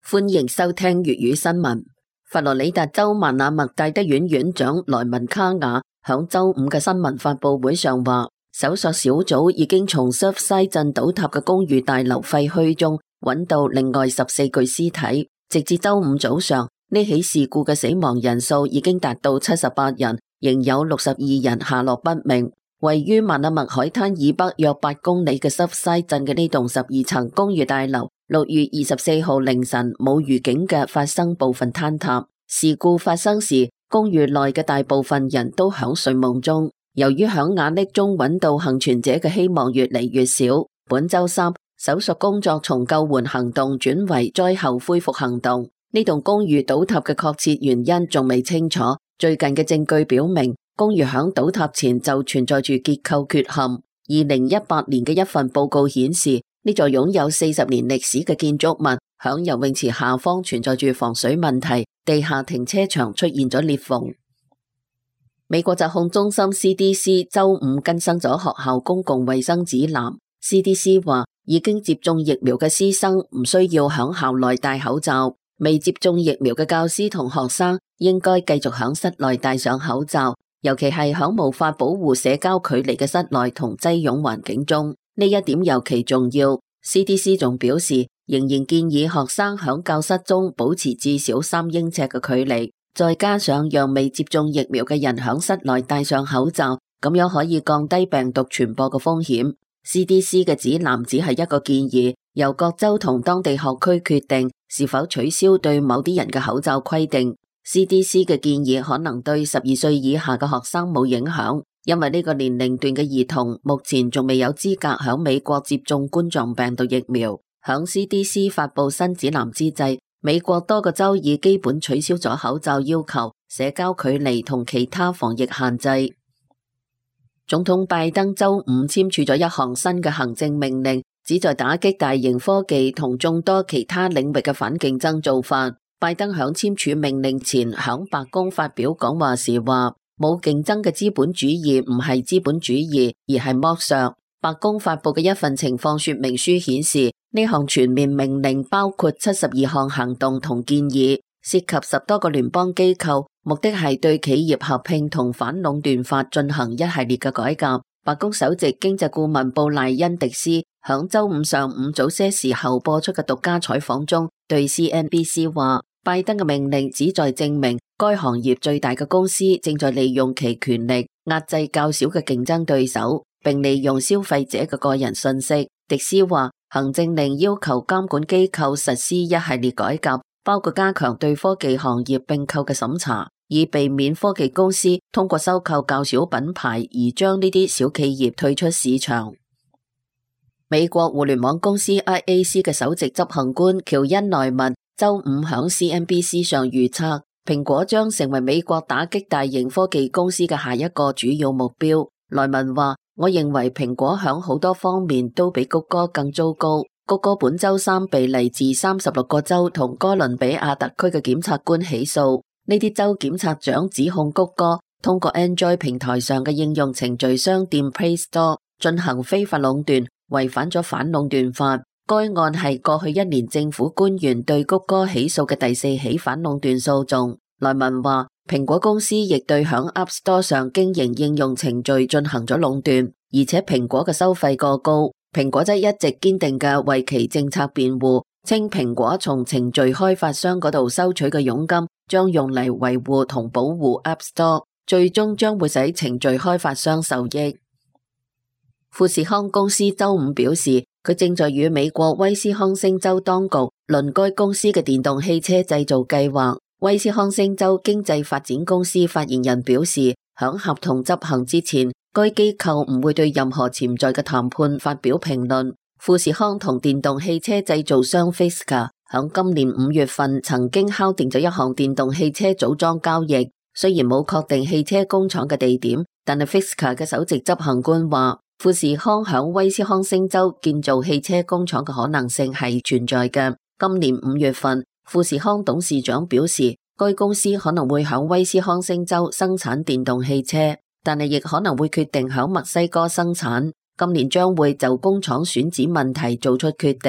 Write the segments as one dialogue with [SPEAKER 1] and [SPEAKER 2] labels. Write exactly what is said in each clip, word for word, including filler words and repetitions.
[SPEAKER 1] 歡迎收聽粵語新聞。佛羅里達州萬那麥戴德院院長萊文卡雅響周五嘅新聞發佈會上話，搜索小組已經從 Surfside 鎮倒塌嘅公寓大樓廢墟中揾到另外十四具屍體。直至周五早上，呢起事故嘅死亡人數已經達到七十八人，仍有六十二人下落不明。位於萬那麥海灘以北約八公里嘅 Surfside 鎮嘅呢棟十二層公寓大樓，六月二十四號凌晨冇預警嘅發生部分坍塌。事故發生時，公寓內嘅大部分人都響睡夢中。由於響瓦礫中揾到幸存者嘅希望越嚟越少，本周三搜索工作從救援行動轉為災後恢復行動。呢棟公寓倒塌嘅確切原因仲未清楚。最近嘅證據表明，公寓響倒塌前就存在住結構缺陷。二零一八年嘅一份報告顯示，呢座擁有四十年歷史嘅建築物響游泳池下方存在住防水問題，地下停車場出現咗裂縫。美國疾控中心 C D C 周五更新咗學校公共衛生指南。C D C 話，已經接種疫苗嘅師生唔需要響校內戴口罩，未接種疫苗嘅教師同學生應該繼續響室內戴上口罩，尤其係響無法保護社交距離嘅室內同擠擁環境中，呢一點尤其重要。C D C 仲表示，仍然建議學生響教室中保持至少三英尺嘅距離，再加上讓未接種疫苗嘅人響室內戴上口罩，咁樣可以降低病毒傳播嘅風險。C D C 嘅指南只係一個建議，由各州同當地學區決定是否取消對某啲人嘅口罩規定。C D C 嘅建議可能對十二歲以下嘅學生冇影響，因為呢個年齡段嘅兒童目前仲未有資格響美國接種冠狀病毒疫苗。響 C D C 發佈新指南之際，美國多個州已基本取消咗口罩要求、社交距離同其他防疫限制。總統拜登周五簽署咗一項新嘅行政命令，旨在打擊大型科技同眾多其他領域嘅反競爭做法。拜登響簽署命令前響白宮發表講話時話，冇競爭嘅資本主義唔係資本主義，而係剝削。白宮發佈嘅一份情況說明書顯示，呢項全面命令包括七十二項行動同建議，涉及十多個聯邦機構，目的係對企業合併同反壟斷法進行一系列嘅改革。白宮首席經濟顧問布賴恩迪斯響周五上午早些時候播出嘅獨家採訪中，對 C N B C 話，拜登嘅命令旨在證明該行業最大嘅公司正在利用其權力壓制較少嘅競爭對手，並利用消費者嘅個人信息。迪斯話，行政令要求監管機構實施一系列改革，包括加強對科技行業併購嘅審查，以避免科技公司通過收購較小品牌而將呢啲小企業退出市場。美國互聯網公司 I A C 嘅首席執行官喬恩內文周五響 C N B C 上預測，蘋果將成為美國打擊大型科技公司嘅下一個主要目標。內文話，我認為蘋果響好多方面都比谷歌更糟糕。谷歌本周三被嚟自三十六個州同哥倫比亞特區嘅檢察官起訴，呢啲州檢察長指控谷歌通過 Android 平台上嘅應用程序商店 Play Store 進行非法壟斷，違反咗反壟斷法。該案係過去一年政府官員對谷歌起訴嘅第四起反壟斷訴訟。內文話，蘋果公司亦對響 App Store 上經營應用程序進行咗壟斷，而且蘋果嘅收費過高。蘋果則一直堅定嘅為其政策辯護，稱蘋果從程序開發商嗰度收取嘅佣金將用嚟維護同保護 App Store， 最終將會使程序開發商受益。富士康公司周五表示，佢正在與美國威斯康星州當局論該公司嘅電動汽車製造計劃。威斯康星州經濟發展公司發言人表示，響合同執行之前，該機構唔會對任何潛在嘅談判發表評論。富士康同電動汽車製造商 Fisker 響今年五月份曾經敲定咗一項電動汽車組裝交易，雖然冇確定汽車工廠嘅地點，但係 Fisker 嘅首席執行官話，富士康響威斯康星州建造汽車工廠嘅可能性係存在嘅。今年五月份，富士康董事長表示，該公司可能會響威斯康星州生產電動汽車，但係亦可能會決定響墨西哥生產。今年將會就工廠選址問題做出決定。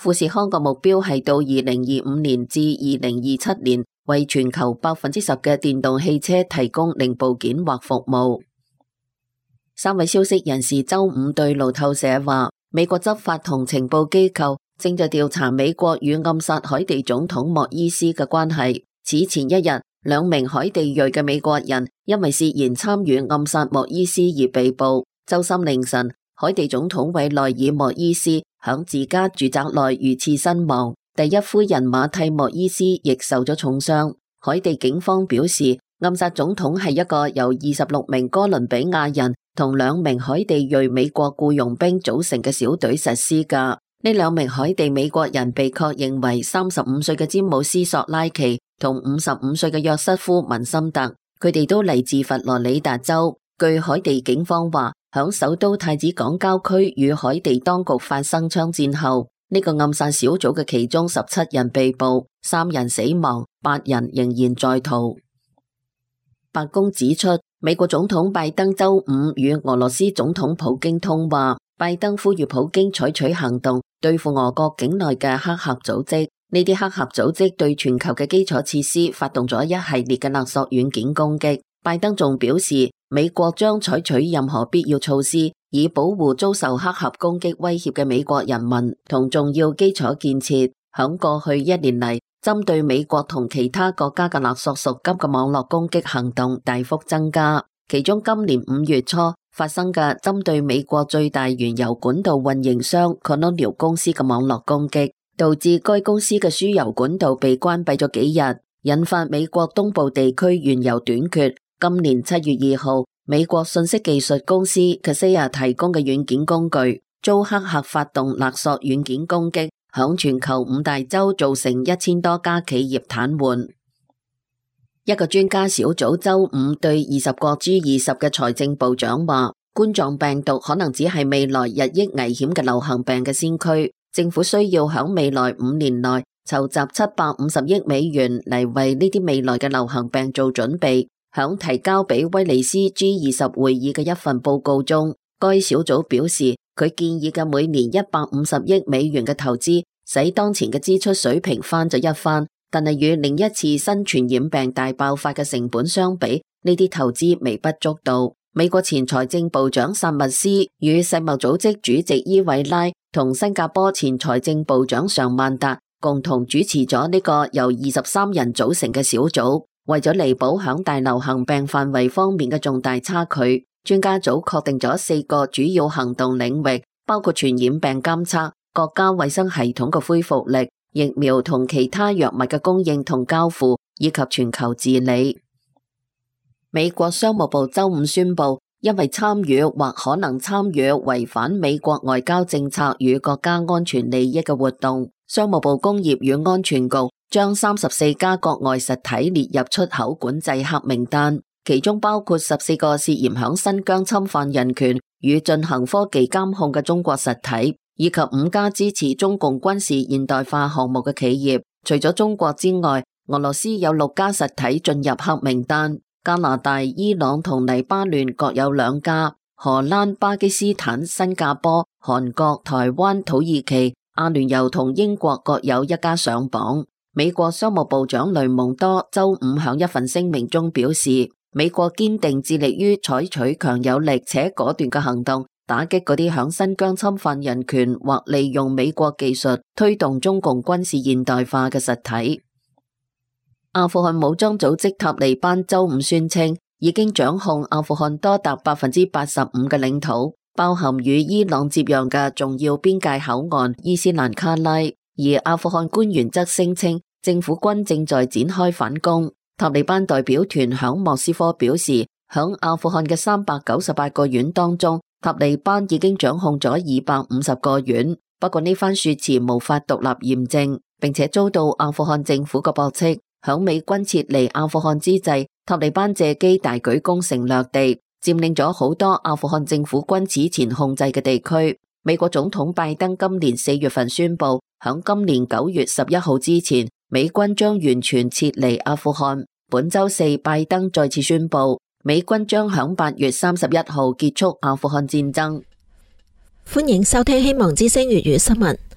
[SPEAKER 1] 富士康嘅目標係到二零二五年至二零二七年，為全球百分之十嘅電動汽車提供零部件或服務。三位消息人士周五對路透社話，美國執法同情報機構正在調查美國與暗殺海地總統莫伊斯嘅關係。此前一日，兩名海地裔嘅美國人因為涉嫌參與暗殺莫伊斯而被捕。周三凌晨，海地總統委內爾莫伊斯響自家住宅內遇刺身亡，第一夫人馬蒂莫伊斯亦受咗重傷。海地警方表示，暗殺總統係一個由二十六名哥倫比亞人同兩名海地裔美國僱傭兵組成嘅小隊實施㗎。呢兩名海地美國人被確認為三十五歲嘅詹姆斯索拉奇同五十五歲嘅約瑟夫文森特，佢哋都嚟自佛羅里達州。據海地警方話，響首都太子港郊區與海地當局發生槍戰後，呢個暗殺小組嘅其中十七人被捕，三人死亡，八人仍然在逃。白宮指出，美國總統拜登周五與俄羅斯總統普京通話，拜登呼籲普京採取行動對付俄國境內嘅黑客組織。呢啲黑客組織對全球嘅基礎設施發動咗一系列嘅勒索軟件攻擊。拜登仲表示，美國將採取任何必要措施，以保護遭受黑客攻擊威脅嘅美國人民同重要基礎建設。響過去一年嚟，針對美國同其他國家嘅勒索贖金嘅網絡攻擊行動大幅增加。其中今年五月初發生嘅針對美國最大原油管道運營商 Colonial 公司嘅網絡攻擊，導致該公司嘅輸油管道被關閉咗幾日，引發美國東部地區原油短缺。今年七月二號，美國信息技術公司 Kaseya 提供嘅軟件工具遭黑客發動勒索軟件攻擊，響全球五大洲造成一千多家企業癱瘓。一個專家小組周五對二十國 G 二十嘅財政部長話，冠狀病毒可能只係未來日益危險嘅流行病嘅先驅，政府需要響未來五年內籌集七百五十億美元嚟為呢啲未來嘅流行病做準備。響提交俾威尼斯 G 二十會議嘅一份報告中，該小組表示，佢建議嘅每年一百五十億美元嘅投資，使當前嘅支出水平翻咗一番，但係與另一次新傳染病大爆發嘅成本相比，呢啲投資微不足道。美國前財政部長薩密斯與世貿組織主席伊維拉同新加坡前財政部長常曼達共同主持咗呢個由二十三人組成嘅小組。為咗彌補響大流行病範圍方面嘅重大差距，專家組確定咗四個主要行動領域，包括傳染病監測、國家衛生系統嘅恢復力、疫苗同其他藥物嘅供應同交付，以及全球治理。美國商務部周五宣布，因為參與或可能參與違反美國外交政策與國家安全利益嘅活動，商務部工業與安全局將三十四家國外實體列入出口管制黑名單，其中包括十四個涉嫌響新疆侵犯人權與進行科技監控嘅中國實體，以及五家支持中共軍事現代化項目嘅企業。除咗中國之外，俄羅斯有六家實體進入黑名單，加拿大、伊朗同黎巴嫩各有兩家，荷蘭、巴基斯坦、新加坡、韓國、台灣、土耳其、阿聯酋同英國各有一家上榜。美國商務部長雷蒙多周五響一份聲明中表示，美國堅定致力於採取強有力且果斷嘅行動，打擊嗰啲響新疆侵犯人權或利用美國技術推動中共軍事現代化嘅實體。阿富汗武裝組織塔利班周五宣稱，已經掌控阿富汗多達百分之八十五嘅領土，包含與伊朗接壤嘅重要邊界口岸伊斯蘭卡拉。而阿富汗官員則聲稱，政府軍正在展開反攻。塔利班代表團響莫斯科表示，響阿富汗嘅三百九十八個縣當中，塔利班已經掌控咗二百五十個縣。不過呢番說辭無法獨立驗證，並且遭到阿富汗政府嘅駁斥。響美軍撤離阿富汗之際，塔利班借機大舉攻城略地，佔領咗好多阿富汗政府軍此前控制嘅地區。美國總統拜登今年四月份宣布，響今年九月十一號之前，美軍將完全撤離阿富汗。本周四，拜登再次宣布，美軍將響八月三十一號結束阿富汗戰爭。
[SPEAKER 2] 歡迎收聽希望之聲粵語新聞。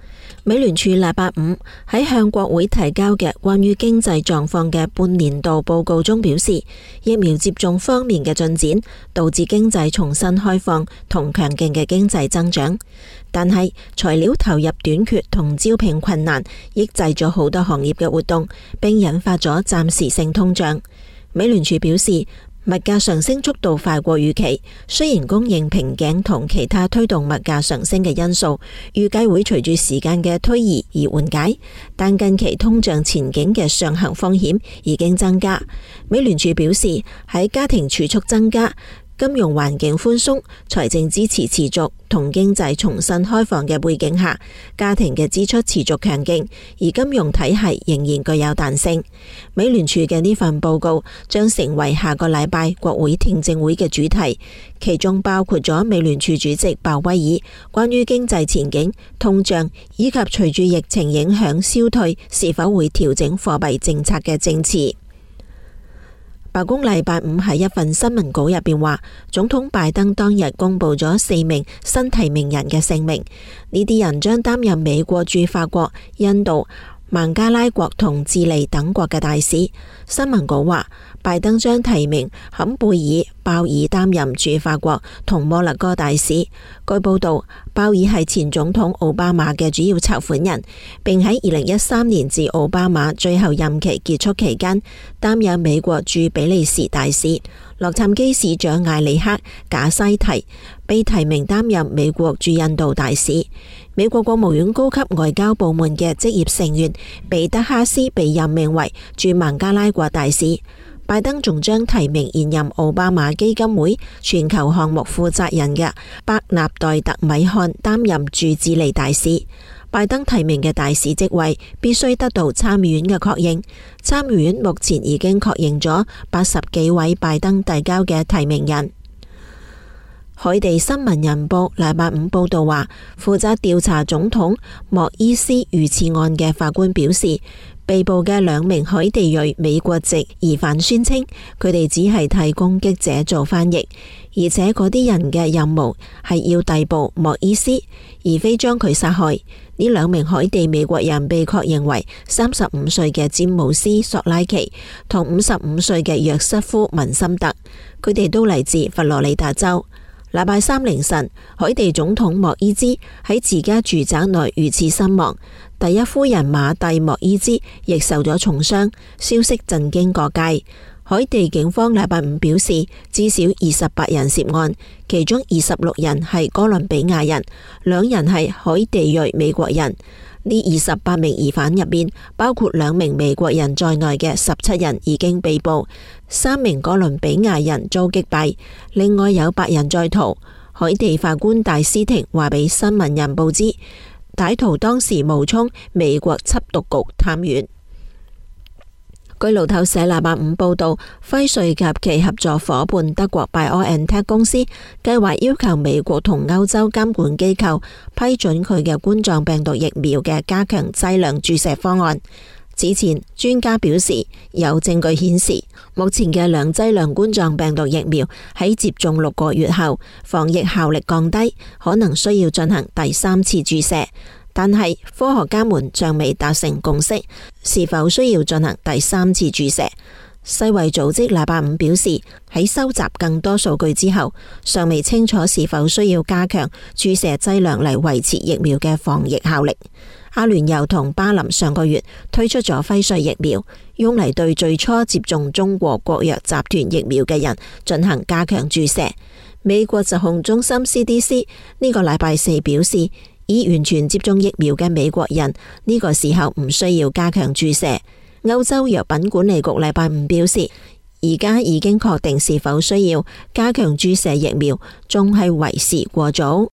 [SPEAKER 2] 美聯儲禮拜五喺向國會提交嘅關於經濟狀況嘅半年度報告中表示，疫苗接種方面嘅進展導致經濟重新開放同強勁嘅經濟增長，但係材料投入短缺同招聘困難抑制咗好多行業嘅活動，並引發咗暫時性通脹。美聯儲表示，物價上升速度快過預期，雖然供應瓶頸同其他推動物價上升嘅因素預計會隨住時間嘅推移而緩解，但近期通脹前景嘅上行風險已經增加。美聯儲表示，喺家庭儲蓄增加、金融環境寬鬆、財政支持持續同經濟重新開放嘅背景下，家庭嘅支出持續強勁，而金融體系仍然具有彈性。美聯儲嘅呢份報告將成為下個禮拜國會聽證會嘅主題，其中包括咗美聯儲主席鮑威爾關於經濟前景、通脹以及隨住疫情影響消退是否會調整貨幣政策嘅證詞。白宮禮拜五喺一份新聞稿入邊話，總統拜登當日公布咗四名新提名人嘅姓名，呢啲人將擔任美國駐法國、印度、孟加拉國同智利等國嘅大使。新聞稿話，拜登將提名坎貝爾、鮑爾擔任駐法國同摩洛哥大使。據報道，鮑爾係前總統奧巴馬嘅主要籌款人，並喺二零一三年至奧巴馬最後任期結束期間擔任美國駐比利時大使。洛杉磯市長艾里克·賈西提被提名擔任美國駐印度大使。美國國務院高級外交部門嘅職業成員彼得哈斯被任命為駐孟加拉國大使。拜登仲將提名現任奧巴馬基金會全球項目負責人嘅伯納代特·米漢擔任駐智利大使。拜登提名嘅大使職位必須得到參議院嘅確認，參議院目前已經確認咗八十幾位拜登遞交嘅提名人。海地新聞人報禮拜五報道話，負責調查總統莫伊斯遇刺案嘅法官表示，被捕嘅兩名海地裔美國籍疑犯宣稱，佢哋只係替攻擊者做翻譯，而且嗰啲人嘅任務係要逮捕莫伊斯，而非將佢殺害。呢兩名海地美國人被確認為三十五歲嘅詹姆斯索拉奇同五十五歲嘅約瑟夫文森特，佢哋都嚟自佛羅里達州。禮拜三凌晨，海地總統莫伊茲喺自家住宅內遇刺身亡，第一夫人馬蒂莫伊茲亦受咗重傷，消息震驚各界。海地警方禮拜五表示，至少二十八人涉案，其中二十六人係哥倫比亞人，兩人係海地裔美國人。呢二十八名疑犯入邊，包括兩名美國人在內嘅十七人已經被捕，三名哥倫比亞人遭擊斃，另外有八人在逃。海地法官戴斯廷話俾新聞人報知，歹徒當時冒充美國緝毒局探員。據路透社禮拜五報道，輝瑞及其合作夥伴德國 BioNTech 公司計劃要求美國同歐洲監管機構批准佢嘅冠狀病毒疫苗嘅加強劑量注射方案。此前，專家表示有證據顯示，目前嘅兩劑量冠狀病毒疫苗喺接種六個月後，防疫效力降低，可能需要進行第三次注射。但係科學家們尚未達成共識，是否需要進行第三次注射。世衛組織禮拜五表示，喺收集更多數據之後，尚未清楚是否需要加強注射劑量嚟維持疫苗嘅防疫效力。阿聯酋同巴林上個月推出咗輝瑞疫苗，用嚟對最初接種中國國藥集團疫苗嘅人進行加強注射。美國疾控中心 C D C 呢個禮拜四表示，已完全接種疫苗嘅美國人呢個時候唔需要加強注射。歐洲藥品管理局禮拜五表示，而家已經確定是否需要加強注射疫苗，仲係為時過早。